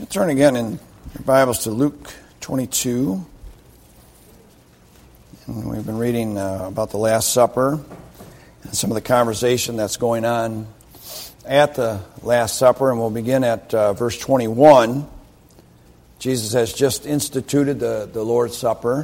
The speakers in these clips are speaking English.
Turn again in your Bibles to Luke 22. And we've been reading about the Last Supper and some of the conversation that's going on at the Last Supper. And we'll begin at verse 21. Jesus has just instituted the Lord's Supper.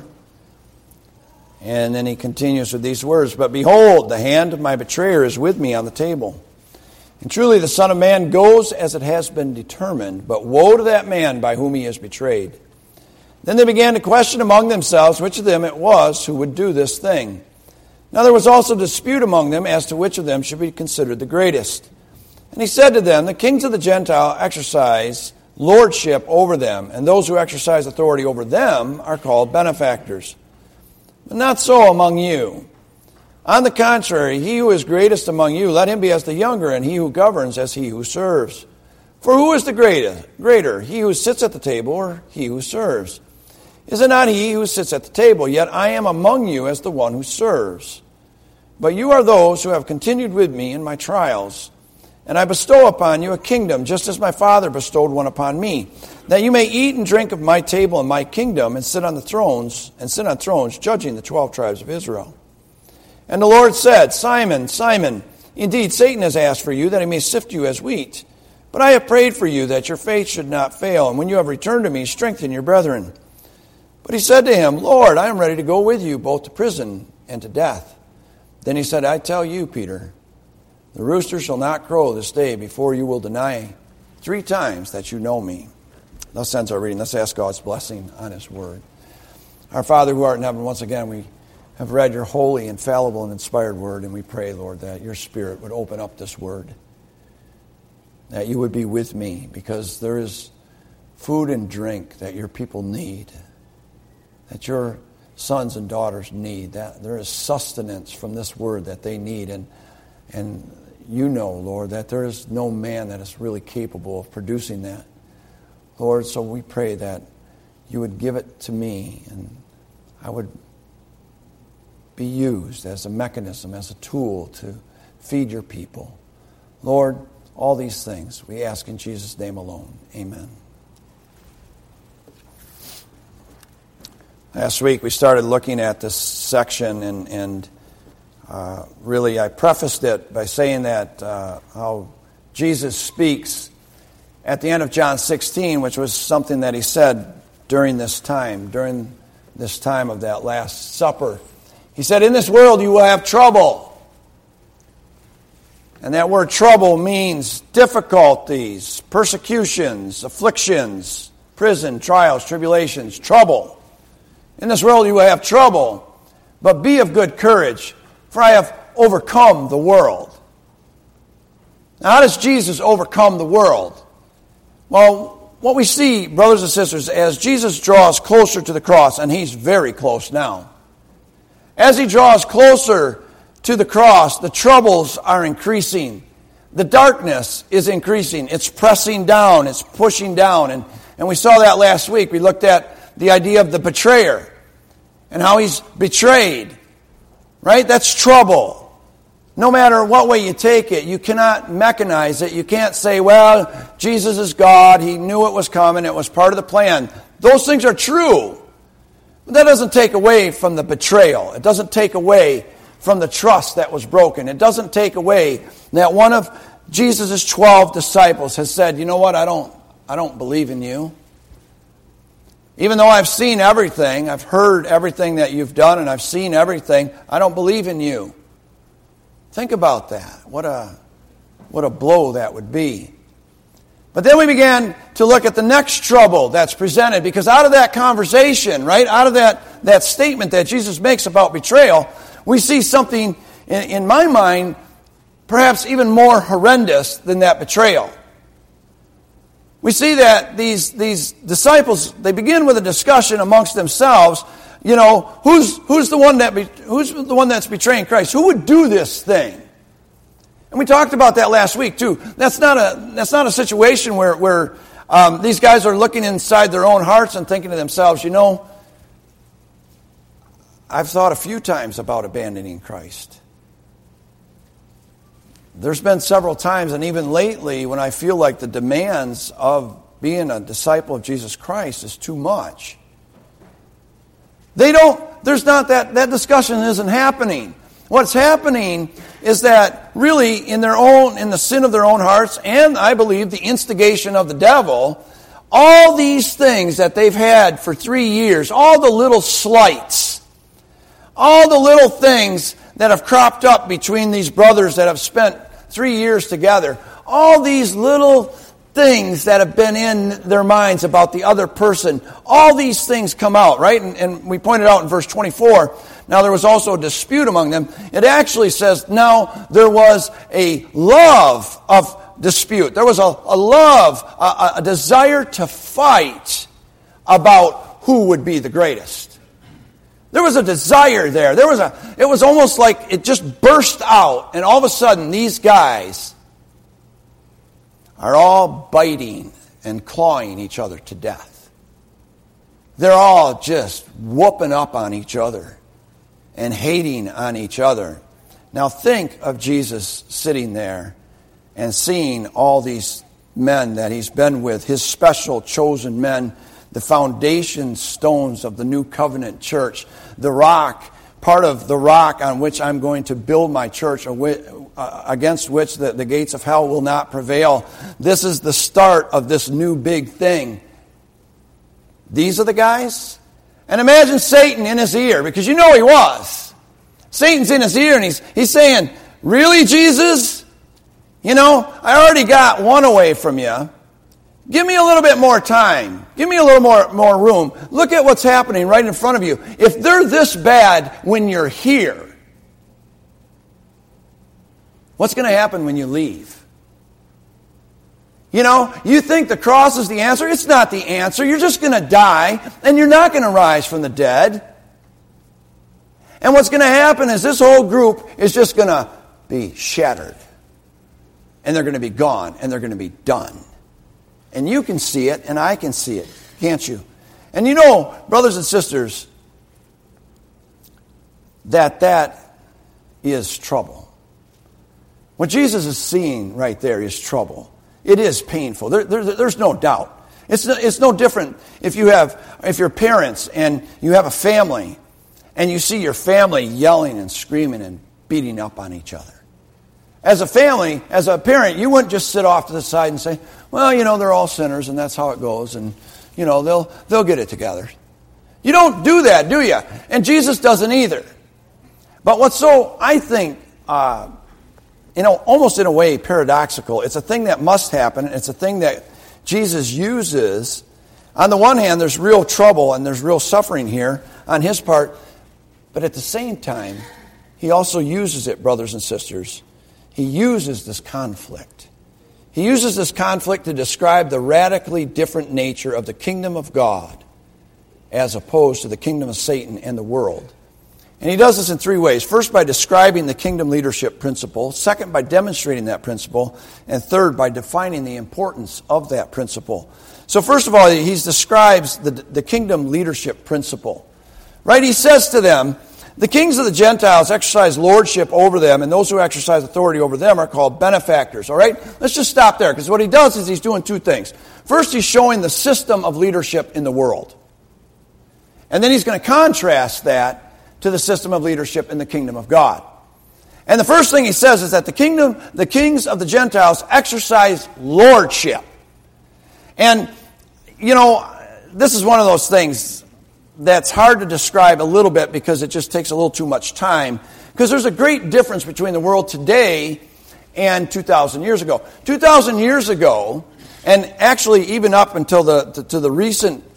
And then he continues with these words, "But behold, the hand of my betrayer is with me on the table. And truly the Son of Man goes as it has been determined, but woe to that man by whom he is betrayed." Then they began to question among themselves which of them it was who would do this thing. Now there was also dispute among them as to which of them should be considered the greatest. And he said to them, "The kings of the Gentile exercise lordship over them, and those who exercise authority over them are called benefactors. But not so among you. On the contrary, he who is greatest among you, let him be as the younger, and he who governs as he who serves. For who is the greater, he who sits at the table or he who serves? Is it not he who sits at the table? Yet I am among you as the one who serves. But you are those who have continued with me in my trials. And I bestow upon you a kingdom, just as my Father bestowed one upon me, that you may eat and drink of my table in my kingdom, and sit on thrones, judging the 12 tribes of Israel." And the Lord said, "Simon, Simon, indeed Satan has asked for you that he may sift you as wheat. But I have prayed for you that your faith should not fail, and when you have returned to me, strengthen your brethren." But he said to him, "Lord, I am ready to go with you both to prison and to death." Then he said, "I tell you, Peter, the rooster shall not crow this day before you will deny 3 times that you know me." Thus ends our reading. Let's ask God's blessing on his word. Our Father who art in heaven, once again we have read your holy, infallible, and inspired word, and we pray, Lord, that your Spirit would open up this word, that you would be with me, because there is food and drink that your people need, that your sons and daughters need, that there is sustenance from this word that they need, and you know, Lord, that there is no man that is really capable of producing that. Lord, so we pray that you would give it to me, and I would be used as a mechanism, as a tool to feed your people. Lord, all these things we ask in Jesus' name alone. Amen. Last week we started looking at this section, and really I prefaced it by saying that how Jesus speaks at the end of John 16, which was something that he said during this time of that Last Supper. He said, "In this world you will have trouble." And that word trouble means difficulties, persecutions, afflictions, prison, trials, tribulations, trouble. "In this world you will have trouble, but be of good courage, for I have overcome the world." Now, how does Jesus overcome the world? Well, what we see, brothers and sisters, as Jesus draws closer to the cross, and he's very close now. As he draws closer to the cross, the troubles are increasing. The darkness is increasing. It's pressing down. It's pushing down. And we saw that last week. We looked at the idea of the betrayer and how he's betrayed. Right? That's trouble. No matter what way you take it, you cannot mechanize it. You can't say, well, Jesus is God. He knew it was coming. It was part of the plan. Those things are true. But that doesn't take away from the betrayal. It doesn't take away from the trust that was broken. It doesn't take away that one of Jesus' 12 disciples has said, "You know what, I don't believe in you. Even though I've seen everything, I've heard everything that you've done, and I've seen everything, I don't believe in you." Think about that. What a blow that would be. But then we began to look at the next trouble that's presented, because out of that conversation, right, out of that statement that Jesus makes about betrayal, we see something, in my mind, perhaps even more horrendous than that betrayal. We see that these disciples, they begin with a discussion amongst themselves. You know, who's the one that's betraying Christ? Who would do this thing? And we talked about that last week too. That's not a situation where these guys are looking inside their own hearts and thinking to themselves, you know, I've thought a few times about abandoning Christ. There's been several times, and even lately, when I feel like the demands of being a disciple of Jesus Christ is too much. There's not that discussion isn't happening. What's happening is that really in the sin of their own hearts, and I believe the instigation of the devil, all these things that they've had for 3 years, all the little slights, all the little things that have cropped up between these brothers that have spent 3 years together, all these little things that have been in their minds about the other person, all these things come out, right? And we pointed out in verse 24, now there was also a dispute among them. It actually says, now there was a love of dispute. There was a love, a desire to fight about who would be the greatest. There was a desire there. It was almost like it just burst out, and all of a sudden these guys are all biting and clawing each other to death. They're all just whooping up on each other and hating on each other. Now think of Jesus sitting there and seeing all these men that he's been with, his special chosen men, the foundation stones of the new covenant church, the rock, part of the rock on which I'm going to build my church, against which the gates of hell will not prevail. This is the start of this new big thing. These are the guys. And imagine Satan in his ear, because you know he was. Satan's in his ear and he's saying, really, Jesus? You know, I already got one away from you. Give me a little bit more time. Give me a little more room. Look at what's happening right in front of you. If they're this bad when you're here, what's going to happen when you leave? You know, you think the cross is the answer. It's not the answer. You're just going to die, and you're not going to rise from the dead. And what's going to happen is this whole group is just going to be shattered. And they're going to be gone, and they're going to be done. And you can see it, and I can see it, can't you? And you know, brothers and sisters, that is trouble. What Jesus is seeing right there is trouble. It is painful. There's no doubt. It's no different if you're parents and you have a family and you see your family yelling and screaming and beating up on each other. As a family, as a parent, you wouldn't just sit off to the side and say, well, you know, they're all sinners and that's how it goes, and you know, they'll get it together. You don't do that, do you? And Jesus doesn't either. But what's so, I think, almost in a way paradoxical, it's a thing that must happen. It's a thing that Jesus uses. On the one hand, there's real trouble and there's real suffering here on his part. But at the same time, he also uses it, brothers and sisters. He uses this conflict. He uses this conflict to describe the radically different nature of the kingdom of God as opposed to the kingdom of Satan and the world. And he does this in 3 ways. First, by describing the kingdom leadership principle. Second, by demonstrating that principle. And third, by defining the importance of that principle. So first of all, he describes the kingdom leadership principle. Right? He says to them, the kings of the Gentiles exercise lordship over them, and those who exercise authority over them are called benefactors. All right? Let's just stop there, because what he does is he's doing 2 things. First, he's showing the system of leadership in the world. And then he's going to contrast that to the system of leadership in the kingdom of God. And the first thing he says is that the kings of the Gentiles exercise lordship. And, you know, this is one of those things that's hard to describe a little bit because it just takes a little too much time. Because there's a great difference between the world today and 2,000 years ago. 2,000 years ago, and actually even up until to the recent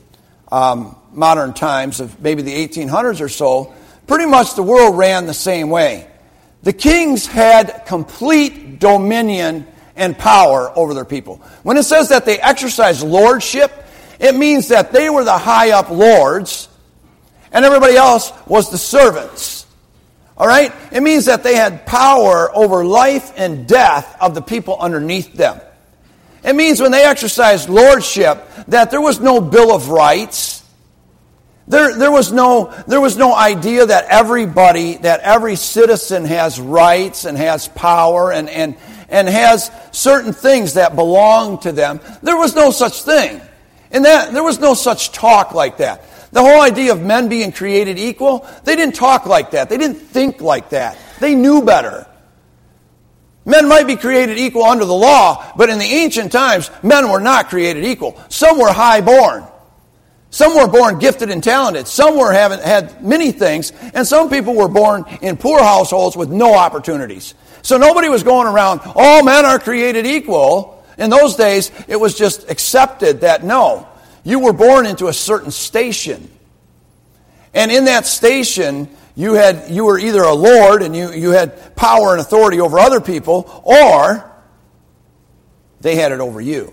modern times of maybe the 1800s or so, pretty much the world ran the same way. The kings had complete dominion and power over their people. When it says that they exercised lordship, it means that they were the high up lords and everybody else was the servants. All right? It means that they had power over life and death of the people underneath them. It means when they exercised lordship that there was no Bill of Rights. There was no idea that every citizen has rights and has power and and has certain things that belong to them. There was no such thing. And there was no such talk like that. The whole idea of men being created equal, they didn't talk like that. They didn't think like that. They knew better. Men might be created equal under the law, but in the ancient times, men were not created equal. Some were high-born. Some were born gifted and talented. Some had many things, and some people were born in poor households with no opportunities. So nobody was going around, all men are created equal. In those days, it was just accepted that no, you were born into a certain station. And in that station, you were either a lord and you had power and authority over other people, or they had it over you.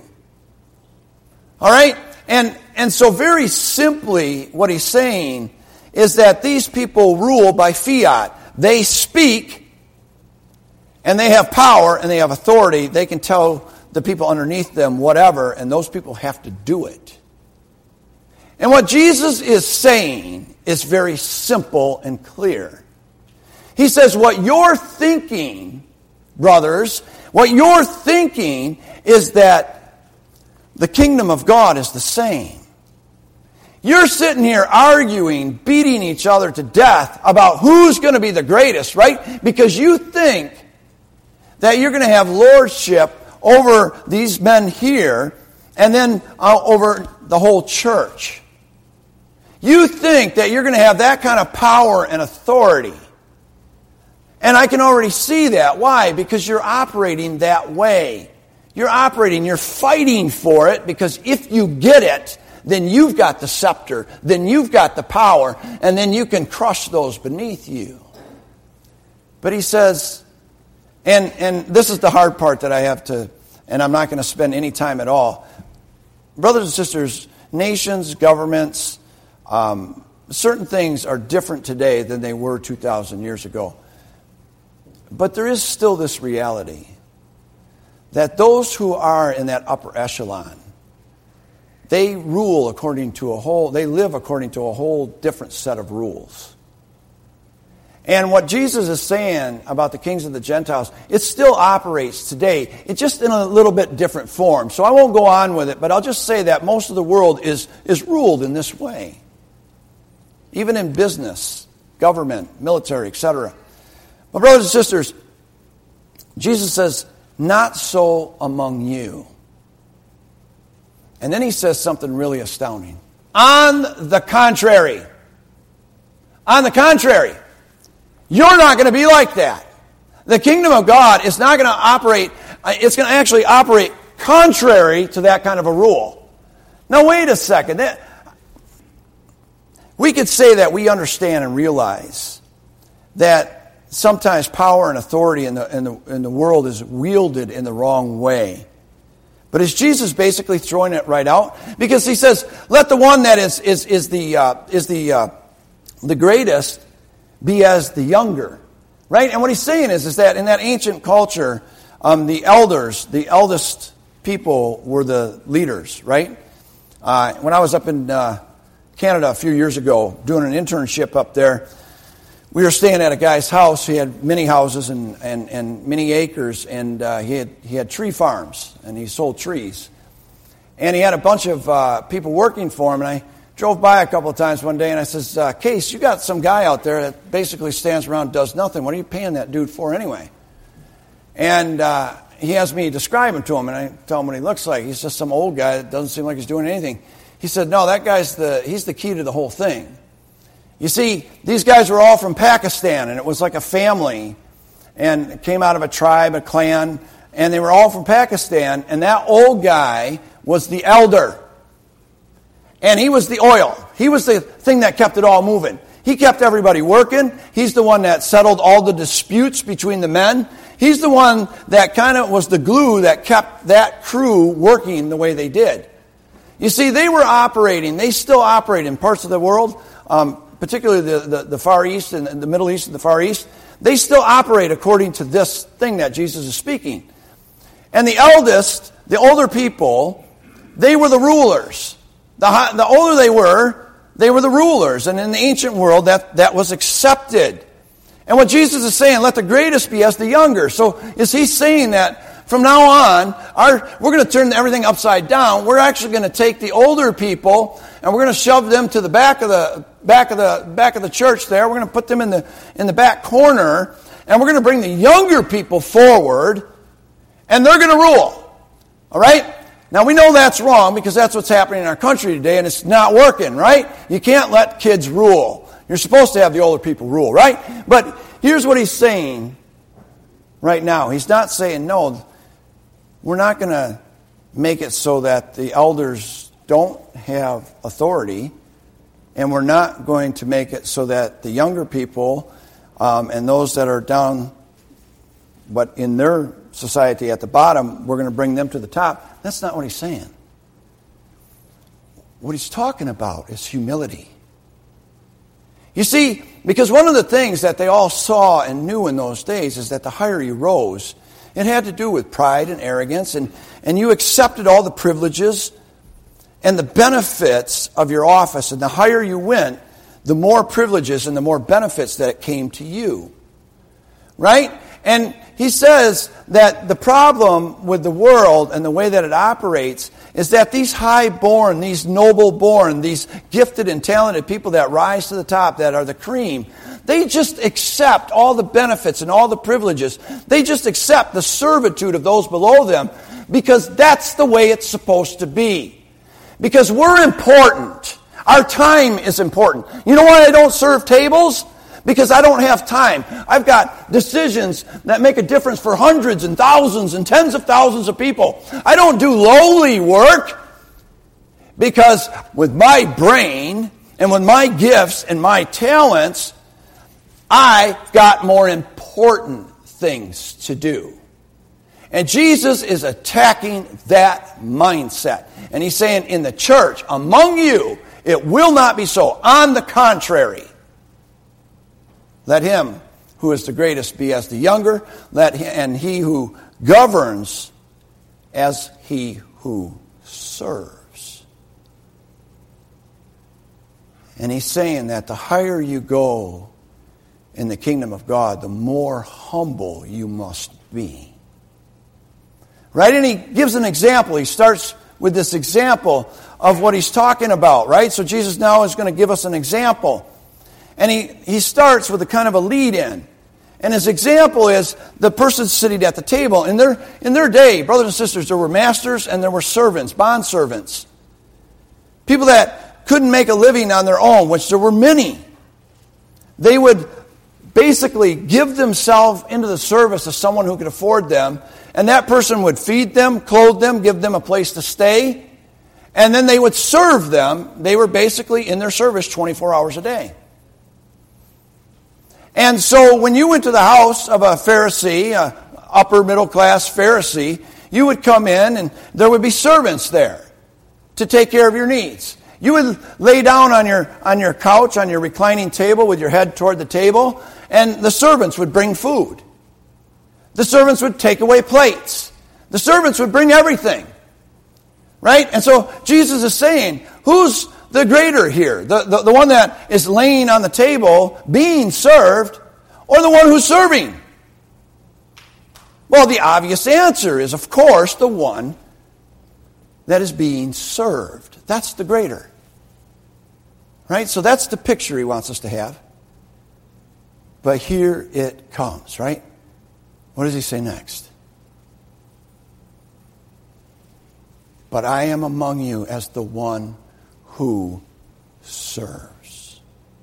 All right? And so very simply, what he's saying is that these people rule by fiat. They speak, and they have power, and they have authority. They can tell the people underneath them whatever, and those people have to do it. And what Jesus is saying is very simple and clear. He says, what you're thinking, brothers, what you're thinking is that the kingdom of God is the same. You're sitting here arguing, beating each other to death about who's going to be the greatest, right? Because you think that you're going to have lordship over these men here and then over the whole church. You think that you're going to have that kind of power and authority. And I can already see that. Why? Because you're operating that way. You're fighting for it, because if you get it, then you've got the scepter, then you've got the power, and then you can crush those beneath you. But he says, and this is the hard part that I have to, and I'm not going to spend any time at all. Brothers and sisters, nations, governments, certain things are different today than they were 2,000 years ago. But there is still this reality that those who are in that upper echelon, they rule according to they live according to a whole different set of rules. And what Jesus is saying about the kings of the Gentiles, it still operates today. It's just in a little bit different form. So I won't go on with it, but I'll just say that most of the world is ruled in this way. Even in business, government, military, etc. But brothers and sisters, Jesus says, not so among you. And then he says something really astounding. On the contrary, you're not going to be like that. The kingdom of God is not going to operate, it's going to actually operate contrary to that kind of a rule. Now wait a second. We could say that we understand and realize that sometimes power and authority in the world is wielded in the wrong way. But is Jesus basically throwing it right out? Because he says, let the one that is the greatest be as the younger. Right? And what he's saying is that in that ancient culture, the eldest people were the leaders, right? When I was up in Canada a few years ago doing an internship up there, we were staying at a guy's house. He had many houses and many acres, and he had tree farms, and he sold trees. And he had a bunch of people working for him, and I drove by a couple of times one day, and I says, Case, you got some guy out there that basically stands around and does nothing. What are you paying that dude for anyway? And he has me describe him to him, and I tell him what he looks like. He's just some old guy that doesn't seem like he's doing anything. He said, no, that guy's he's the key to the whole thing. You see, these guys were all from Pakistan, and it was like a family, and came out of a tribe, a clan, and they were all from Pakistan, and that old guy was the elder. And he was the oil. He was the thing that kept it all moving. He kept everybody working. He's the one that settled all the disputes between the men. He's the one that kind of was the glue that kept that crew working the way they did. You see, they still operate in parts of the world, particularly the Far East and the Middle East and the Far East. They still operate according to this thing that Jesus is speaking. And the eldest, the older people, they were the rulers. The older they were the rulers. And in the ancient world, that was accepted. And what Jesus is saying, let the greatest be as the younger. So is he saying that from now on, we're going to turn everything upside down. We're actually going to take the older people and we're going to shove them to the back of the church there. We're going to put them in the back corner, and we're going to bring the younger people forward, and they're going to rule. All right? Now, we know that's wrong because that's what's happening in our country today, and it's not working, right? You can't let kids rule. You're supposed to have the older people rule, right? But here's what he's saying right now. He's not saying, no, we're not going to make it so that the elders don't have authority, and we're not going to make it so that the younger people and those that are down, but in their society at the bottom, we're going to bring them to the top. That's not what he's saying. What he's talking about is humility. You see, because one of the things that they all saw and knew in those days is that the higher you rose, it had to do with pride and arrogance, and you accepted all the privileges and the benefits of your office. And the higher you went, the more privileges and the more benefits that came to you. Right? And he says that the problem with the world and the way that it operates is that these high-born, these noble-born, these gifted and talented people that rise to the top, that are the cream, they just accept all the benefits and all the privileges. They just accept the servitude of those below them because that's the way it's supposed to be. Because we're important. Our time is important. You know why I don't serve tables? Because I don't have time. I've got decisions that make a difference for hundreds and thousands and tens of thousands of people. I don't do lowly work because with my brain and with my gifts and my talents, I've got more important things to do. And Jesus is attacking that mindset. And he's saying, in the church, among you, it will not be so. On the contrary, let him who is the greatest be as the younger, and he who governs as he who serves. And he's saying that the higher you go in the kingdom of God, the more humble you must be. Right? And he gives an example. He starts with this example of what he's talking about, right? So Jesus now is going to give us an example. And he starts with a kind of a lead-in. And his example is the person sitting at the table. In their day, brothers and sisters, there were masters and there were servants, bondservants. People that couldn't make a living on their own, which there were many. They would basically give themselves into the service of someone who could afford them. And that person would feed them, clothe them, give them a place to stay. And then they would serve them. They were basically in their service 24 hours a day. And so when you went to the house of a Pharisee, a upper middle class Pharisee, you would come in and there would be servants there to take care of your needs. You would lay down on your couch, on your reclining table with your head toward the table, and the servants would bring food. The servants would take away plates. The servants would bring everything. Right? And so Jesus is saying, who's the greater here? The one that is laying on the table, being served, or the one who's serving? Well, the obvious answer is, of course, the one that is being served. That's the greater. Right? So that's the picture he wants us to have. But here it comes, right? What does he say next? But I am among you as the one who serves.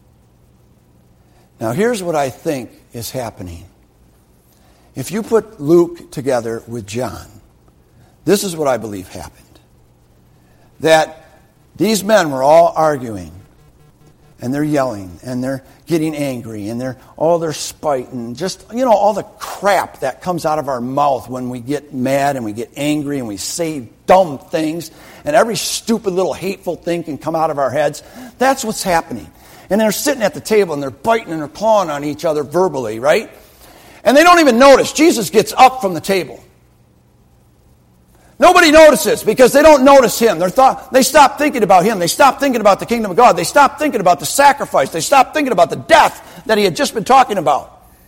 Now here's what I think is happening. If you put Luke together with John, this is what I believe happened. That these men were all arguing, and they're yelling, and they're getting angry, and they're spite, and just, all the crap that comes out of our mouth when we get mad and we get angry and we say dumb things, and every stupid little hateful thing can come out of our heads. That's what's happening. And they're sitting at the table and they're biting and they're clawing on each other verbally, right? And they don't even notice. Jesus gets up from the table. Nobody notices because they don't notice him. They stop thinking about him. They stop thinking about the kingdom of God. They stop thinking about the sacrifice. They stop thinking about the death that he had just been talking about.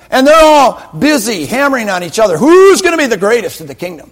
And they're all busy hammering on each other. Who's going to be the greatest in the kingdom?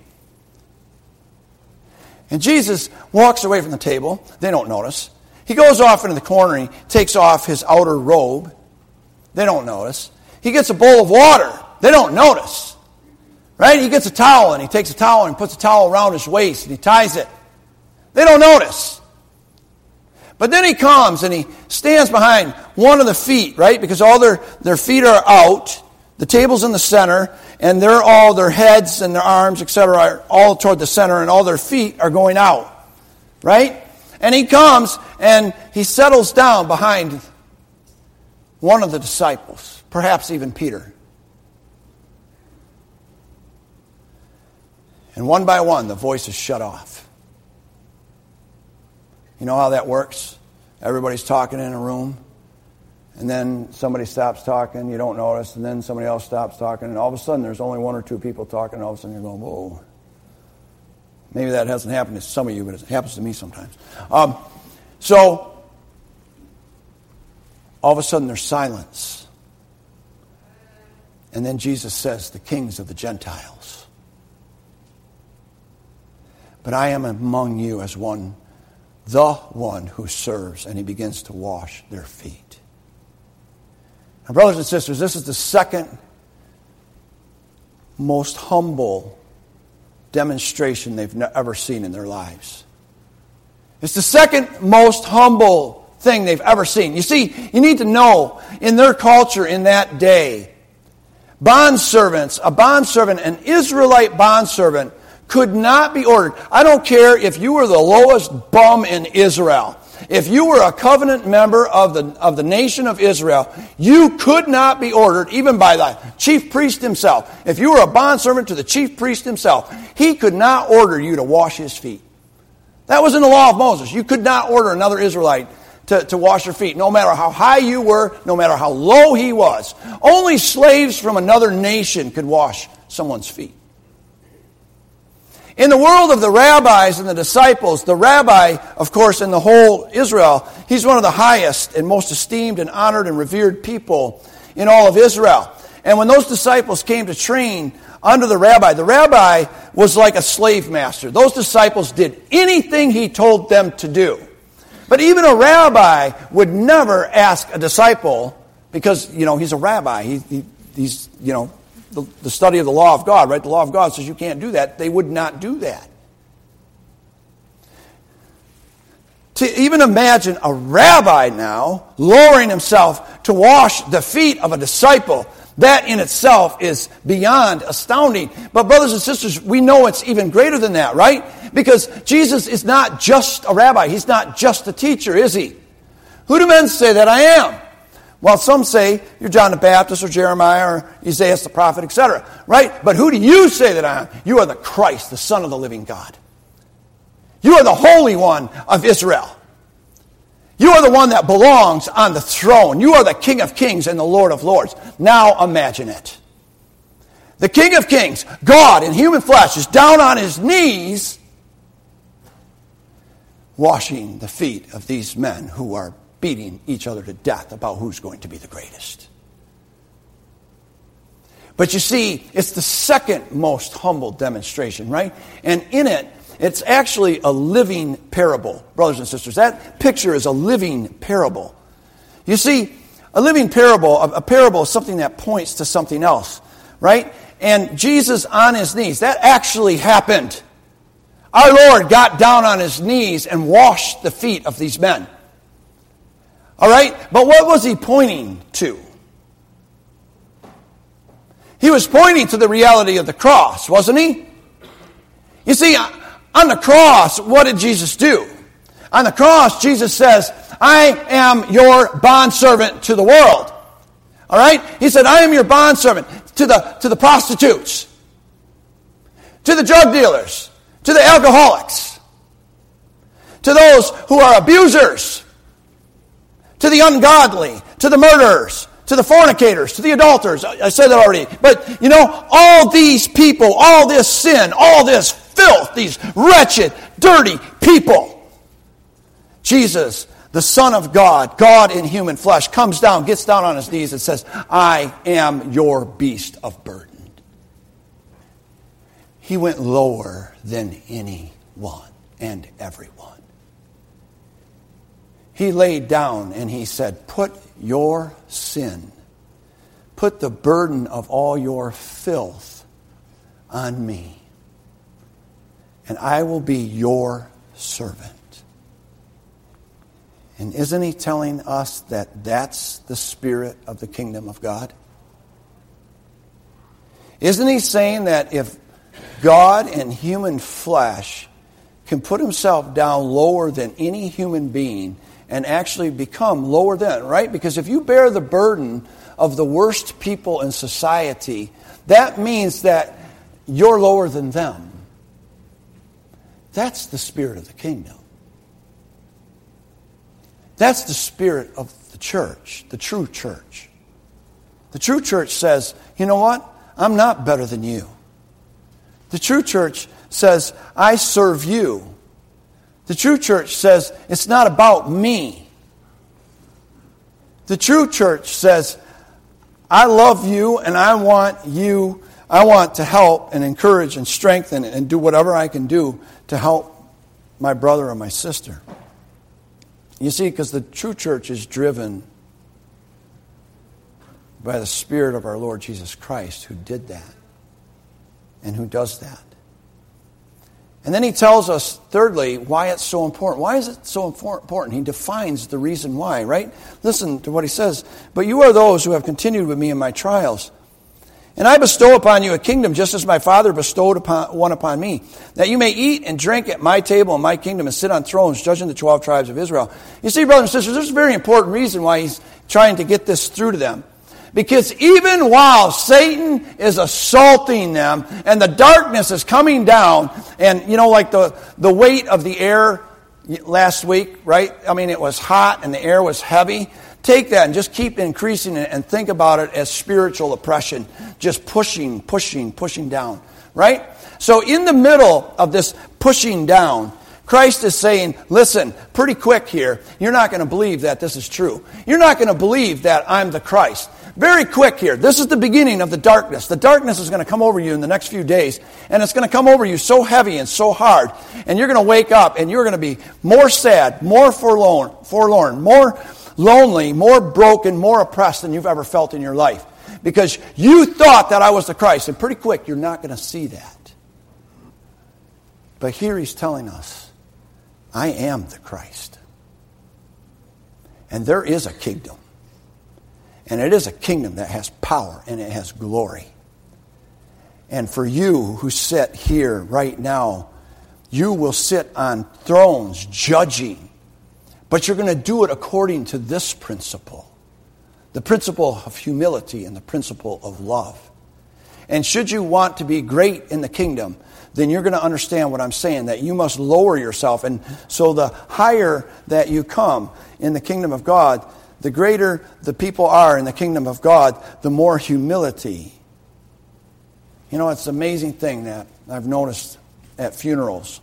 And Jesus walks away from the table. They don't notice. He goes off into the corner and he takes off his outer robe. They don't notice. He gets a bowl of water. They don't notice. Right? He gets a towel and he takes a towel and puts a towel around his waist and he ties it. They don't notice. But then he comes and he stands behind one of the feet, right? Because all their feet are out. The table's in the center, and they're all, their heads and their arms, etc., are all toward the center, and all their feet are going out, right? And he comes and he settles down behind one of the disciples, perhaps even Peter. And one by one, the voice is shut off. You know how that works? Everybody's talking in a room. And then somebody stops talking, you don't notice, and then somebody else stops talking, and all of a sudden there's only one or two people talking, and all of a sudden you're going, whoa. Maybe that hasn't happened to some of you, but it happens to me sometimes. So, all of a sudden there's silence. And then Jesus says, the kings of the Gentiles. But I am among you as the one who serves, and he begins to wash their feet. Now, brothers and sisters, this is the second most humble demonstration they've ever seen in their lives. It's the second most humble thing they've ever seen. You see, you need to know, in their culture in that day, bondservants, an Israelite bondservant, could not be ordered. I don't care if you were the lowest bum in Israel. If you were a covenant member of the nation of Israel, you could not be ordered, even by the chief priest himself. If you were a bondservant to the chief priest himself, he could not order you to wash his feet. That was in the law of Moses. You could not order another Israelite to wash your feet, no matter how high you were, no matter how low he was. Only slaves from another nation could wash someone's feet. In the world of the rabbis and the disciples, the rabbi, of course, in the whole Israel, he's one of the highest and most esteemed and honored and revered people in all of Israel. And when those disciples came to train under the rabbi was like a slave master. Those disciples did anything he told them to do. But even a rabbi would never ask a disciple, because, he's a rabbi. He's the study of the law of God, right? The law of God says you can't do that. They would not do that. To even imagine a rabbi now lowering himself to wash the feet of a disciple, that in itself is beyond astounding. But brothers and sisters, we know it's even greater than that, right? Because Jesus is not just a rabbi. He's not just a teacher, is he? Who do men say that I am? Well, some say you're John the Baptist or Jeremiah or Isaiah the prophet, etc. Right? But who do you say that I am? You are the Christ, the Son of the living God. You are the Holy One of Israel. You are the one that belongs on the throne. You are the King of Kings and the Lord of Lords. Now imagine it. The King of Kings, God in human flesh, is down on his knees washing the feet of these men who are beating each other to death about who's going to be the greatest. But you see, it's the second most humble demonstration, right? And in it, it's actually a living parable, brothers and sisters. That picture is a living parable. You see, a living parable, a parable is something that points to something else, right? And Jesus on his knees, that actually happened. Our Lord got down on his knees and washed the feet of these men. All right? But what was he pointing to? He was pointing to the reality of the cross, wasn't he? You see, on the cross, what did Jesus do? On the cross, Jesus says, I am your bondservant to the world. All right? He said, I am your bondservant to the prostitutes, to the drug dealers, to the alcoholics, to those who are abusers, to the ungodly, to the murderers, to the fornicators, to the adulterers. I said that already. But, all these people, all this sin, all this filth, these wretched, dirty people, Jesus, the Son of God, God in human flesh, comes down, gets down on his knees and says, I am your beast of burden. He went lower than anyone and everyone. He laid down and he said, put your sin, put the burden of all your filth on me, and I will be your servant. And isn't he telling us that that's the spirit of the kingdom of God? Isn't he saying that if God in human flesh can put himself down lower than any human being and actually become lower than, right? Because if you bear the burden of the worst people in society, that means that you're lower than them. That's the spirit of the kingdom. That's the spirit of the church, the true church. The true church says, you know what? I'm not better than you. The true church says, I serve you. The true church says, it's not about me. The true church says, I love you and I want to help and encourage and strengthen and do whatever I can do to help my brother or my sister. You see, because the true church is driven by the Spirit of our Lord Jesus Christ, who did that and who does that. And then he tells us, thirdly, why it's so important. Why is it so important? He defines the reason why, right? Listen to what he says. But you are those who have continued with me in my trials. And I bestow upon you a kingdom, just as my Father bestowed one upon me, that you may eat and drink at my table in my kingdom and sit on thrones, judging the 12 tribes of Israel. You see, brothers and sisters, there's a very important reason why he's trying to get this through to them. Because even while Satan is assaulting them and the darkness is coming down, and you know, like the weight of the air last week, right? I mean, it was hot and the air was heavy. Take that and just keep increasing it and think about it as spiritual oppression. Just pushing down, right? So in the middle of this pushing down, Christ is saying, listen, pretty quick here, you're not going to believe that this is true. You're not going to believe that I'm the Christ. Very quick here. This is the beginning of the darkness. The darkness is going to come over you in the next few days, and it's going to come over you so heavy and so hard, and you're going to wake up and you're going to be more sad, more forlorn, more lonely, more broken, more oppressed than you've ever felt in your life. Because you thought that I was the Christ, and pretty quick you're not going to see that. But here he's telling us, I am the Christ. And there is a kingdom. And it is a kingdom that has power and it has glory. And for you who sit here right now, you will sit on thrones judging. But you're going to do it according to this principle. The principle of humility and the principle of love. And should you want to be great in the kingdom, then you're going to understand what I'm saying, that you must lower yourself. And so the higher that you come in the kingdom of God, the greater the people are in the kingdom of God, the more humility. You know, it's an amazing thing that I've noticed at funerals.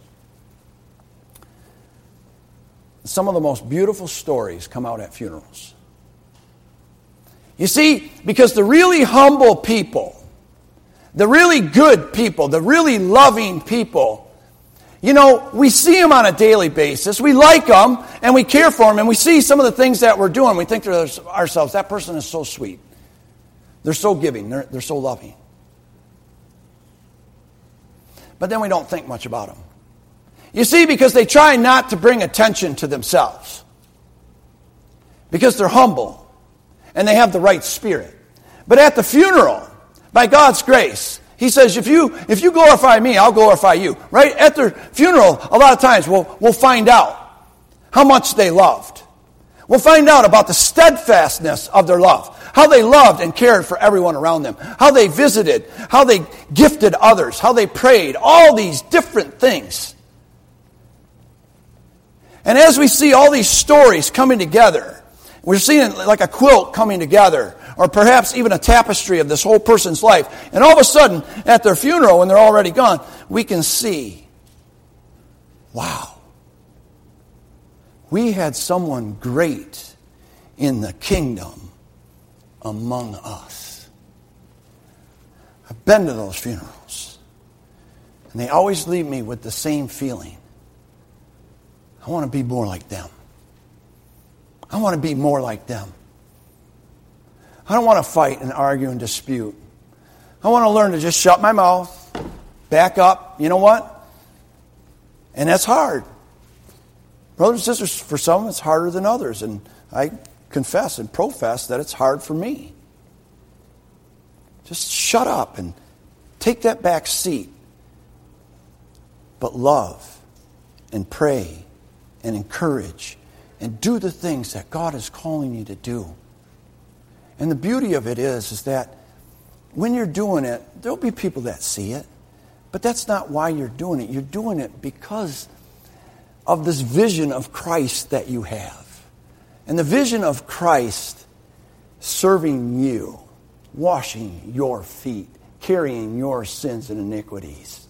Some of the most beautiful stories come out at funerals. You see, because the really humble people, the really good people, the really loving people, you know, we see them on a daily basis. We like them and we care for them, and we see some of the things that we're doing. We think to ourselves, that person is so sweet. They're so giving. They're so loving. But then we don't think much about them. You see, because they try not to bring attention to themselves. Because they're humble and they have the right spirit. But at the funeral, by God's grace, he says, if you glorify me, I'll glorify you. Right? At their funeral, a lot of times we'll find out how much they loved. We'll find out about the steadfastness of their love. How they loved and cared for everyone around them. How they visited. How they gifted others. How they prayed. All these different things. And as we see all these stories coming together, we're seeing like a quilt coming together, or perhaps even a tapestry of this whole person's life. And all of a sudden, at their funeral, when they're already gone, we can see, wow, we had someone great in the kingdom among us. I've been to those funerals, and they always leave me with the same feeling. I want to be more like them. I want to be more like them. I don't want to fight and argue and dispute. I want to learn to just shut my mouth, back up. You know what? And that's hard. Brothers and sisters, for some it's harder than others. And I confess and profess that it's hard for me. Just shut up and take that back seat. But love and pray and encourage and do the things that God is calling you to do. And the beauty of it is that when you're doing it, there'll be people that see it. But that's not why you're doing it. You're doing it because of this vision of Christ that you have. And the vision of Christ serving you, washing your feet, carrying your sins and iniquities.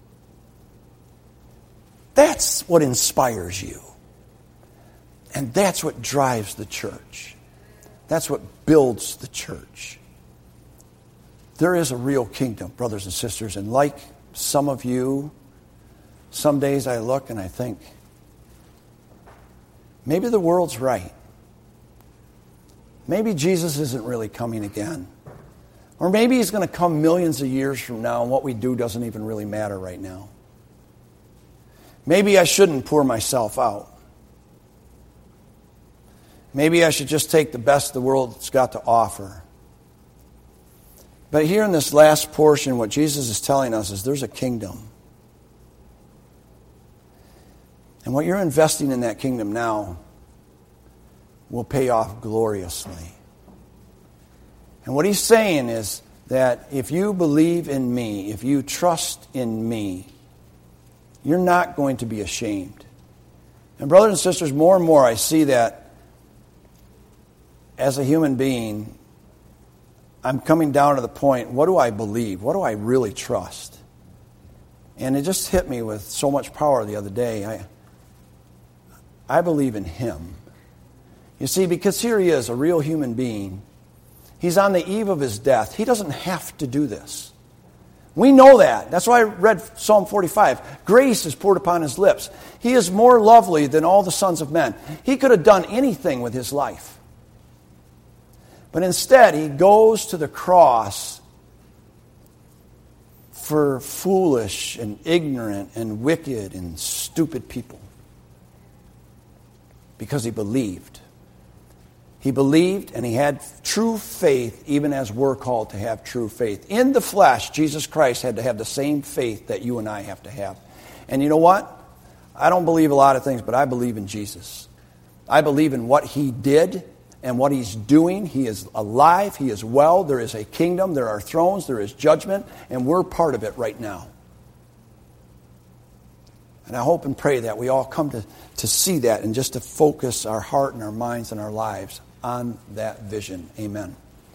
That's what inspires you. And that's what drives the church. That's what builds the church. There is a real kingdom, brothers and sisters. And like some of you, some days I look and I think, maybe the world's right. Maybe Jesus isn't really coming again. Or maybe he's going to come millions of years from now and what we do doesn't even really matter right now. Maybe I shouldn't pour myself out. Maybe I should just take the best the world's got to offer. But here in this last portion, what Jesus is telling us is there's a kingdom. And what you're investing in that kingdom now will pay off gloriously. And what he's saying is that if you believe in me, if you trust in me, you're not going to be ashamed. And brothers and sisters, more and more I see that as a human being, I'm coming down to the point, what do I believe? What do I really trust? And it just hit me with so much power the other day. I believe in him. You see, because here he is, a real human being. He's on the eve of his death. He doesn't have to do this. We know that. That's why I read Psalm 45. Grace is poured upon his lips. He is more lovely than all the sons of men. He could have done anything with his life. But instead, he goes to the cross for foolish and ignorant and wicked and stupid people. Because he believed. He believed and he had true faith, even as we're called to have true faith. In the flesh, Jesus Christ had to have the same faith that you and I have to have. And you know what? I don't believe a lot of things, but I believe in Jesus. I believe in what he did and what he's doing. He is alive. He is well. There is a kingdom. There are thrones. There is judgment. And we're part of it right now. And I hope and pray that we all come to see that and just to focus our heart and our minds and our lives on that vision. Amen.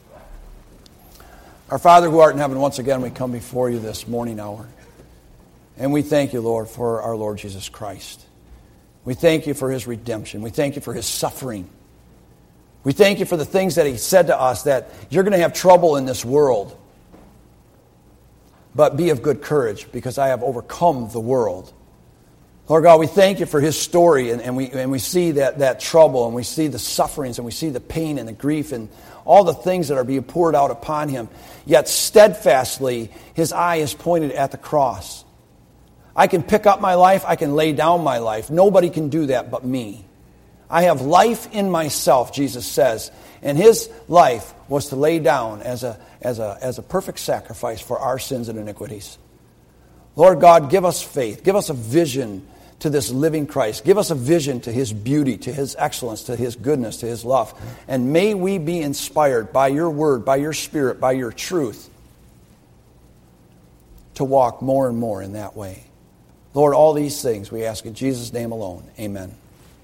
Our Father who art in heaven, once again we come before you this morning hour. And we thank you, Lord, for our Lord Jesus Christ. We thank you for his redemption. We thank you for his suffering. We thank you for the things that he said to us, that you're going to have trouble in this world. But be of good courage, because I have overcome the world. Lord God, we thank you for his story, and we see that trouble, and we see the sufferings, and we see the pain and the grief, and all the things that are being poured out upon him. Yet steadfastly, his eye is pointed at the cross. I can pick up my life, I can lay down my life. Nobody can do that but me. I have life in myself, Jesus says, and his life was to lay down as a perfect sacrifice for our sins and iniquities. Lord God, give us faith. Give us a vision to this living Christ. Give us a vision to his beauty, to his excellence, to his goodness, to his love. And may we be inspired by your word, by your spirit, by your truth, to walk more and more in that way. Lord, all these things we ask in Jesus' name alone. Amen.